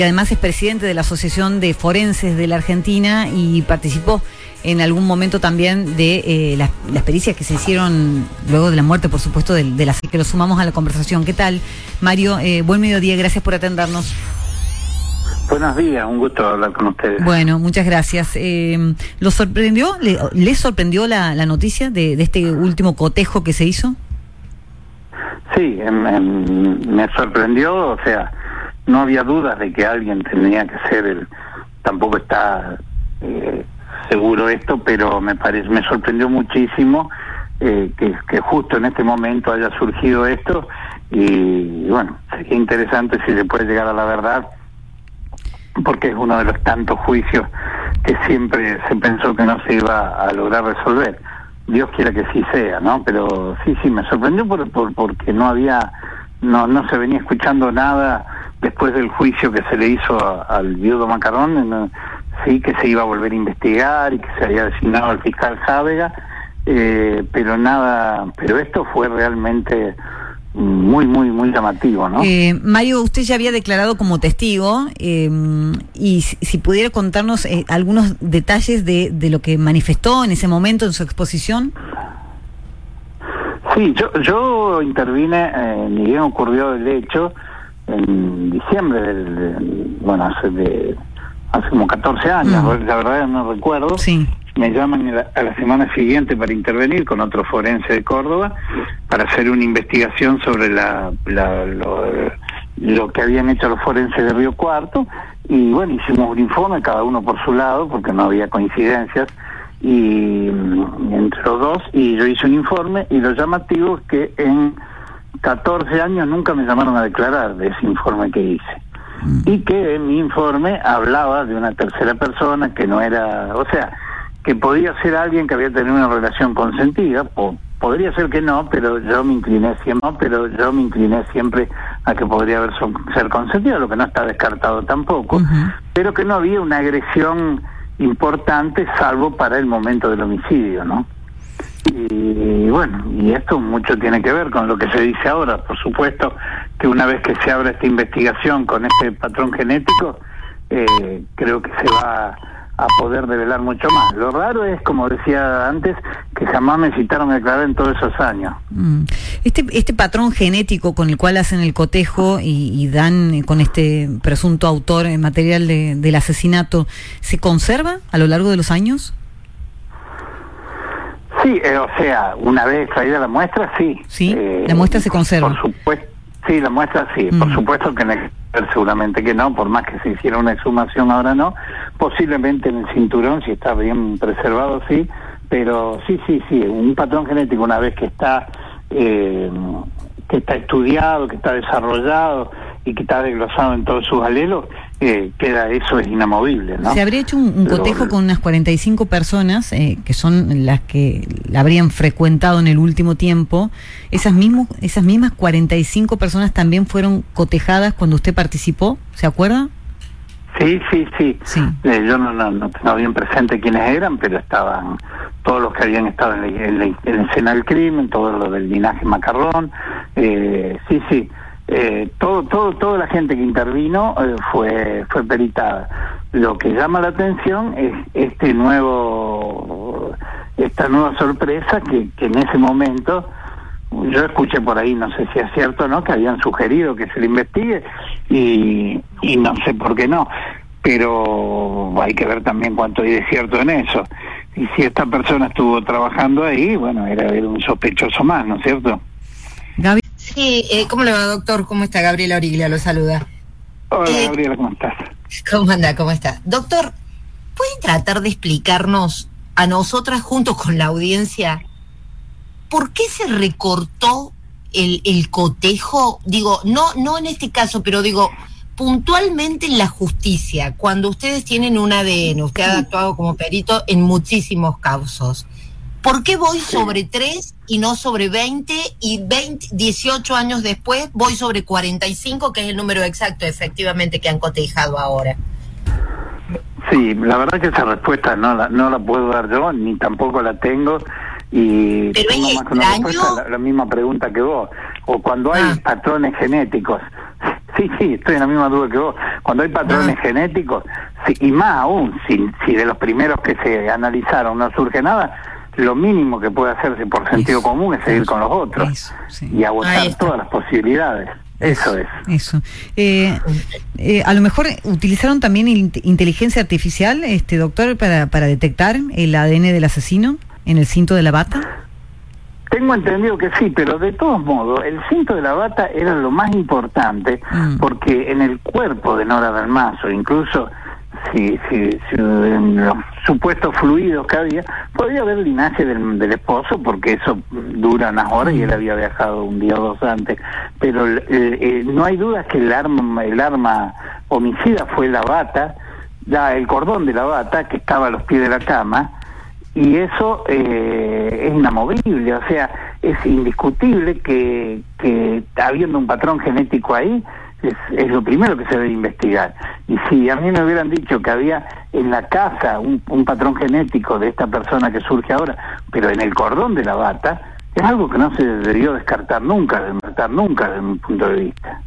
Además es presidente de la Asociación de Forenses de la Argentina y participó en algún momento también de las pericias que se hicieron luego de la muerte, por supuesto, de las que lo sumamos a la conversación. ¿Qué tal, Mario? Buen mediodía, gracias por atendernos. Buenos días, un gusto hablar con ustedes. Bueno, muchas gracias. ¿Lo sorprendió? ¿Les sorprendió la noticia de este último cotejo que se hizo? Sí, me sorprendió, o sea, no había dudas de que alguien tenía que ser tampoco está seguro esto, pero me sorprendió muchísimo que justo en este momento haya surgido esto, y bueno, sería interesante si se puede llegar a la verdad, porque es uno de los tantos juicios que siempre se pensó que no se iba a lograr resolver. Dios quiera que sí sea, ¿no? Pero sí, me sorprendió porque no se venía escuchando nada después del juicio que se le hizo al viudo Macarrón, sí, que se iba a volver a investigar y que se había designado al fiscal Jávega, pero nada, pero esto fue realmente muy llamativo, ¿no? Mario, usted ya había declarado como testigo, y si pudiera contarnos algunos detalles de lo que manifestó en ese momento en su exposición. Sí, yo intervine, ni bien ocurrió el hecho, en diciembre hace como 14 años, la verdad no recuerdo. Sí. Me llaman a la semana siguiente para intervenir con otro forense de Córdoba para hacer una investigación sobre lo que habían hecho los forenses de Río Cuarto, y bueno, hicimos un informe cada uno por su lado porque no había coincidencias y entre los dos, y yo hice un informe, y lo llamativo es que en 14 años nunca me llamaron a declarar de ese informe que hice, y que en mi informe hablaba de una tercera persona que no era, o sea, que podía ser alguien que había tenido una relación consentida, podría ser que no, pero yo me incliné siempre a que podría ser consentida, lo que no está descartado tampoco, pero que no había una agresión importante salvo para el momento del homicidio, ¿no? Y bueno, y esto mucho tiene que ver con lo que se dice ahora. Por supuesto que una vez que se abra esta investigación con este patrón genético, creo que se va a poder develar mucho más. Lo raro es, como decía antes, que jamás me citaron a declarar en todos esos años. Este patrón genético con el cual hacen el cotejo y dan con este presunto autor material del asesinato, ¿se conserva a lo largo de los años? Sí, o sea, una vez traída la muestra, sí. Sí, la muestra se conserva. Por supuesto, sí, la muestra sí. Por supuesto que en el seguramente que no, por más que se hiciera una exhumación ahora no. Posiblemente en el cinturón, si está bien preservado, sí. Pero sí, un patrón genético una vez que está estudiado, que está desarrollado y que está desglosado en todos sus alelos, eso es inamovible, ¿no? Se habría hecho un cotejo con unas 45 personas, que son las que la habrían frecuentado en el último tiempo. Esas mismas 45 personas también fueron cotejadas cuando usted participó, ¿se acuerda? Sí. Yo no tengo bien presente quiénes eran, pero estaban todos los que habían estado en la escena del crimen, todos los del linaje Macarrón, toda la gente que intervino fue peritada. Lo que llama la atención es esta nueva sorpresa que en ese momento yo escuché por ahí, no sé si es cierto o no, que habían sugerido que se le investigue, y no sé por qué no, pero hay que ver también cuánto hay de cierto en eso. Y si esta persona estuvo trabajando ahí, bueno, era un sospechoso más, ¿no es cierto? Gaby. Sí, ¿cómo le va, doctor? ¿Cómo está? Gabriela Origlia lo saluda. Hola, Gabriela, ¿cómo estás? ¿Cómo anda? ¿Cómo está? Doctor, ¿puede tratar de explicarnos a nosotras, junto con la audiencia, por qué se recortó el cotejo? Digo, no en este caso, pero digo, puntualmente en la justicia, cuando ustedes tienen un ADN, usted ha actuado como perito en muchísimos casos. ¿Por qué voy sobre 3 y no sobre 20 y 18 años después voy sobre 45, que es el número exacto efectivamente que han cotejado ahora? Sí, la verdad que esa respuesta no la puedo dar yo, ni tampoco la tengo, y pero tengo más que una respuesta la misma pregunta que vos. O cuando hay patrones genéticos Sí, estoy en la misma duda que vos. Cuando hay patrones genéticos, sí, y más aún, si de los primeros que se analizaron no surge nada, lo mínimo que puede hacerse por sentido común es seguir con los otros y agotar todas las posibilidades. Eso es. Eso. A lo mejor utilizaron también inteligencia artificial, doctor, para detectar el ADN del asesino en el cinto de la bata. Tengo entendido que sí, pero de todos modos, el cinto de la bata era lo más importante, porque en el cuerpo de Nora Dalmazo, incluso si en los supuestos fluidos que había, podía haber linaje del esposo, porque eso dura unas horas y él había viajado un día o dos antes. Pero no hay duda que el arma homicida fue la bata, ya el cordón de la bata que estaba a los pies de la cama. Y eso es inamovible, o sea, es indiscutible que habiendo un patrón genético ahí, es lo primero que se debe investigar. Y si a mí me hubieran dicho que había en la casa un patrón genético de esta persona que surge ahora, pero en el cordón de la bata, es algo que no se debió descartar nunca desde mi punto de vista.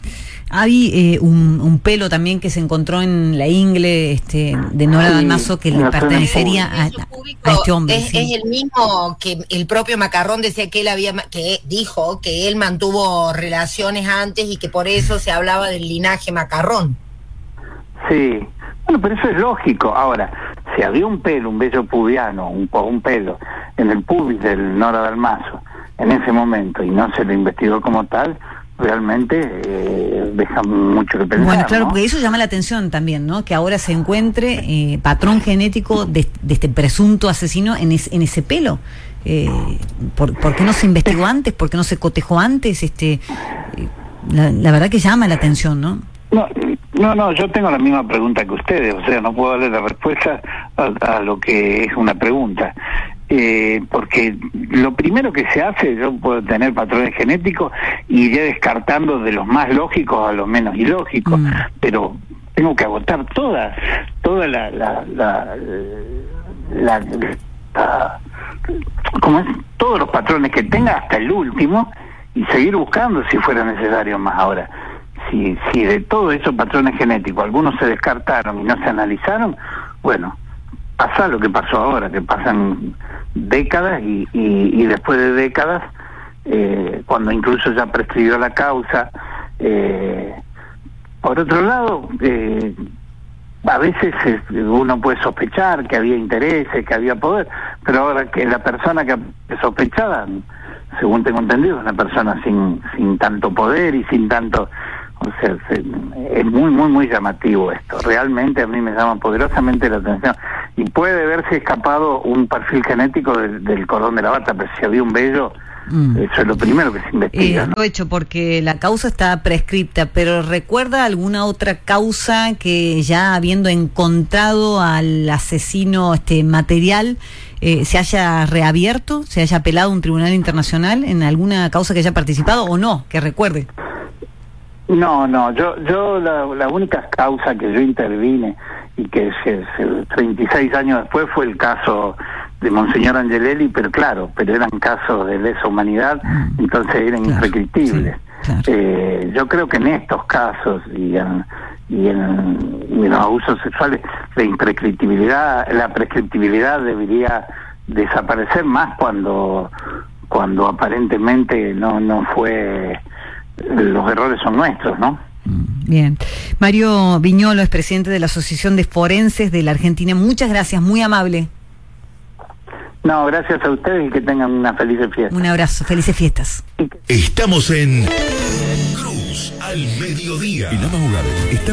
Hay un pelo también que se encontró en la ingle de Nora Dalmazo que le pertenecería a este hombre. Es el mismo que el propio Macarrón decía que que dijo que él mantuvo relaciones antes y que por eso se hablaba del linaje Macarrón. Sí, bueno, pero eso es lógico. Ahora, si había un vello pubiano, un pelo en el pubis del Nora Dalmazo en ese momento y no se lo investigó como tal, realmente deja mucho que pensar. Bueno, claro, ¿no? porque eso llama la atención también, ¿no? Que ahora se encuentre patrón genético de este presunto asesino en ese pelo. ¿Por qué no se investigó antes? ¿Por qué no se cotejó antes? La verdad que llama la atención, ¿no? No, yo tengo la misma pregunta que ustedes, o sea, no puedo darle la respuesta a lo que es una pregunta. Porque lo primero que se hace, yo puedo tener patrones genéticos y iré descartando de los más lógicos a los menos ilógicos, pero tengo que agotar toda ¿cómo es? Todos los patrones que tenga hasta el último y seguir buscando si fuera necesario más. Ahora, si de todos esos patrones genéticos algunos se descartaron y no se analizaron, bueno, pasa lo que pasó ahora, que pasan décadas y después de décadas, cuando incluso ya prescribió la causa. Por otro lado, a veces uno puede sospechar que había intereses, que había poder, pero ahora que la persona que es sospechada, según tengo entendido, es una persona sin tanto poder y sin tanto... O sea, es muy llamativo esto. Realmente a mí me llama poderosamente la atención. Y puede haberse escapado un perfil genético del cordón de la bata, pero si había un vello, eso es lo primero que se investiga, ¿no? Aprovecho porque la causa está prescripta, pero ¿recuerda alguna otra causa que ya habiendo encontrado al asesino material se haya reabierto, se haya apelado a un tribunal internacional en alguna causa que haya participado o no, que recuerde? No, yo la única causa que yo intervine y que 36 años después fue el caso de Monseñor Angelelli, pero eran casos de lesa humanidad, entonces eran imprescriptibles. Sí, claro. Yo creo que en estos casos y en los abusos sexuales la prescriptibilidad debería desaparecer más cuando aparentemente no fue... Los errores son nuestros, ¿no? Bien. Mario Viñolo es presidente de la Asociación de Forenses de la Argentina. Muchas gracias, muy amable. No, gracias a ustedes y que tengan una feliz fiesta. Un abrazo, felices fiestas. Estamos en Cruz al Mediodía. En la madrugada.